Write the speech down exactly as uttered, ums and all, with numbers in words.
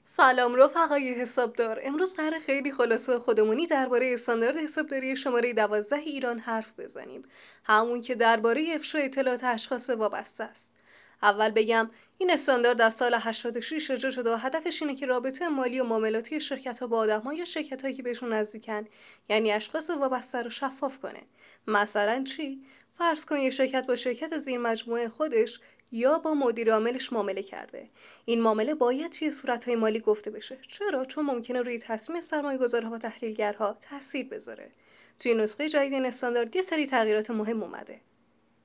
سلام رفقای حسابدار. امروز قراره خیلی خلاصه خودمونی درباره استاندارد حسابداری شماره دوازده ایران حرف بزنیم، همون که درباره افشای اطلاعات اشخاص وابسته است. اول بگم این استاندارد از سال هشتاد و شش اجرا شده و هدفش اینه که رابطه مالی و معاملاتی شرکت‌ها با آدم‌ها یا شرکت‌هایی که بهشون نزدیکن، یعنی اشخاص وابسته رو شفاف کنه. مثلا چی؟ فرض کن یه شرکت با شرکت زیر مجموعه خودش یا با مدیر عاملش معامله کرده. این معامله باید توی صورت‌های مالی گفته بشه. چرا؟ چون ممکنه روی تصمیم سرمایه‌گذارها و تحلیلگرها تاثیر بذاره. توی نسخه جدید این استاندارد یه سری تغییرات مهم اومده.